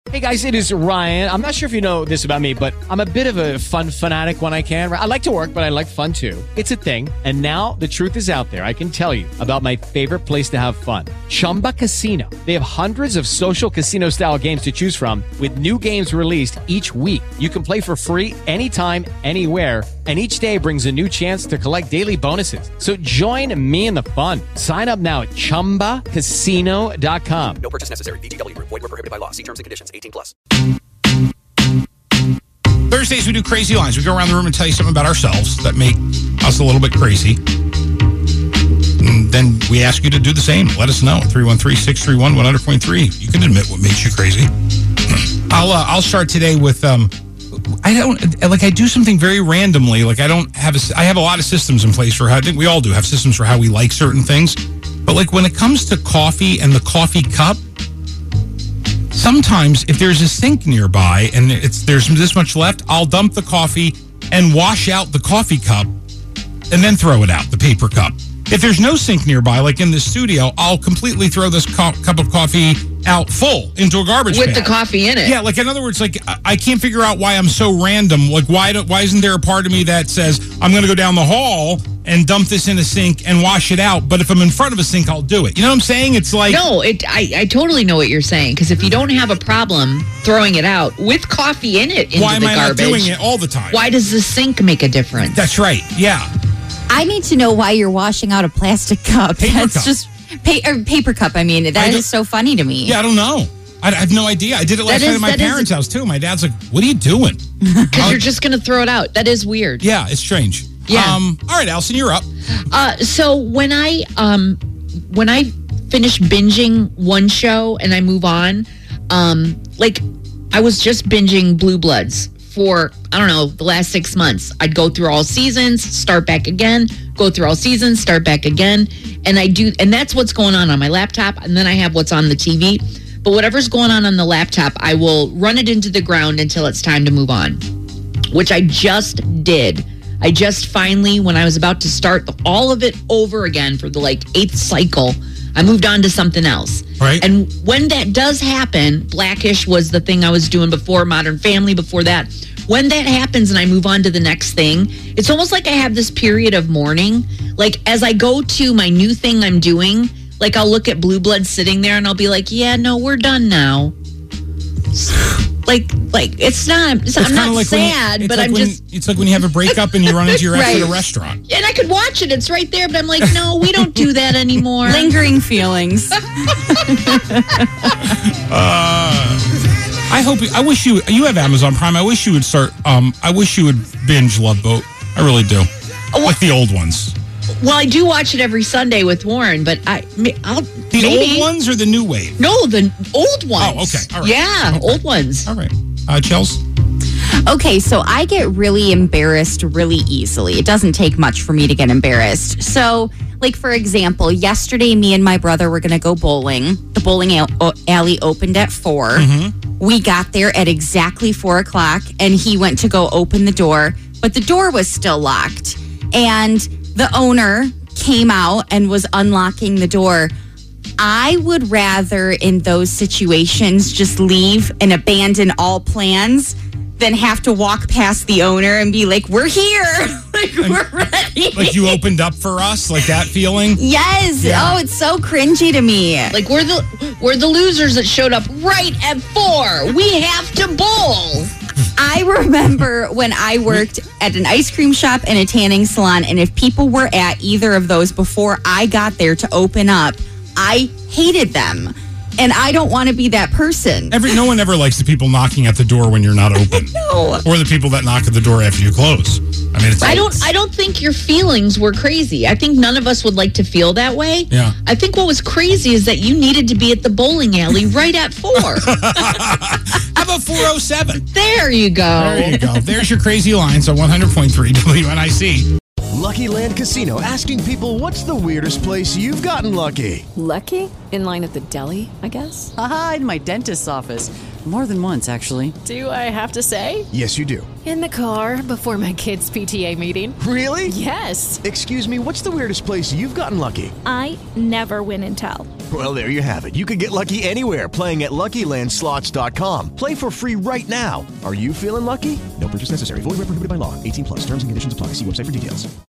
Hey guys, it is Ryan. I'm not sure if you know this about me, but I'm a bit of a fun fanatic when I can. I like to work, but I like fun too. It's a thing. And now the truth is out there. I can tell you about my favorite place to have fun. Chumba Casino. They have hundreds of social casino style games to choose from with new games released each week. You can play for free anytime, anywhere. And each day brings a new chance to collect daily bonuses. So join me in the fun. Sign up now at ChumbaCasino.com. No purchase necessary. VGW. Void where prohibited by law. See terms and conditions. 18+. Thursdays we do crazy lines. We go around the room and tell you something about ourselves that make us a little bit crazy. And then we ask you to do the same. Let us know. 313-631-100.3. You can admit what makes you crazy. I'll start today with I do something very randomly. Like I have a lot of systems in place for how I think we all do have systems for how we like certain things. But like when it comes to coffee and the coffee cup, sometimes if there's a sink nearby and there's this much left, I'll dump the coffee and wash out the coffee cup and then throw it out, the paper cup. If there's no sink nearby, like in the studio, I'll completely throw this cup of coffee out full into a garbage can. With the coffee in it. Yeah, like in other words, like I can't figure out why I'm so random. Like why isn't there a part of me that says I'm going to go down the hall and dump this in a sink and wash it out, but if I'm in front of a sink, I'll do it. You know what I'm saying? It's like... No, I totally know what you're saying, because if you don't have a problem throwing it out with coffee in it into why am the I garbage, not doing it all the time? Why does the sink make a difference? That's right, yeah. I need to know why you're washing out a plastic cup. Paper cup. Just paper cup. I mean, that is so funny to me. Yeah, I don't know. I have no idea. I did it last night at my parents' house, too. My dad's like, what are you doing? Because you're just going to throw it out. That is weird. Yeah, it's strange. Yeah. All right, Allison, you're up. So when I finish binging one show and I move on, like I was just binging Blue Bloods for, I don't know, the last 6 months. I'd go through all seasons, start back again, go through all seasons, start back again. And that's what's going on my laptop. And then I have what's on the TV. But whatever's going on the laptop, I will run it into the ground until it's time to move on, which I just did. I just finally, when I was about to start all of it over again for the 8th cycle, I moved on to something else. Right. And when that does happen, Blackish was the thing I was doing before, Modern Family before that. When that happens and I move on to the next thing, it's almost like I have this period of mourning. Like as I go to my new thing I'm doing, like I'll look at Blue Blood sitting there and I'll be like, yeah, no, we're done now. Like it's not. I'm not like sad, but it's like when you have a breakup and you run into your ex Right. at a restaurant. And I could watch it. It's right there, but I'm like, no, we don't do that anymore. Lingering feelings. I wish you have Amazon Prime. I wish you would start. I wish you would binge Love Boat. I really do. Like the old ones. Well, I do watch it every Sunday with Warren, but I'll The old ones or the new wave? No, the old ones. Oh, okay. All right. Yeah, Okay. old ones. All right. Chels? Okay, so I get really embarrassed really easily. It doesn't take much for me to get embarrassed. So, like, for example, yesterday, me and my brother were going to go bowling. The bowling alley opened at 4. Mm-hmm. We got there at exactly 4 o'clock, and he went to go open the door, but the door was still locked. And the owner came out and was unlocking the door. I would rather, in those situations, just leave and abandon all plans than have to walk past the owner and be like, we're here. We're ready. Like you opened up for us? Like that feeling? Yes. Yeah. Oh, it's so cringy to me. Like we're the losers that showed up right at 4. We have to bowl. I remember when I worked at an ice cream shop and a tanning salon, and if people were at either of those before I got there to open up, I hated them. And I don't want to be that person. No one ever likes the people knocking at the door when you're not open. No. Or the people that knock at the door after you close. I mean, I don't think your feelings were crazy. I think none of us would like to feel that way. Yeah. I think what was crazy is that you needed to be at the bowling alley right at 4. How about 4:07? There you go. There you go. There's your crazy lines on 100.3 WNIC. Lucky Land Casino, asking people, what's the weirdest place you've gotten lucky? Lucky? In line at the deli, I guess? Aha, in my dentist's office. More than once, actually. Do I have to say? Yes, you do. In the car before my kids' PTA meeting. Really? Yes. Excuse me, what's the weirdest place you've gotten lucky? I never win and tell. Well, there you have it. You can get lucky anywhere, playing at LuckyLandSlots.com. Play for free right now. Are you feeling lucky? No purchase necessary. Void where prohibited by law. 18 plus. Terms and conditions apply. See website for details.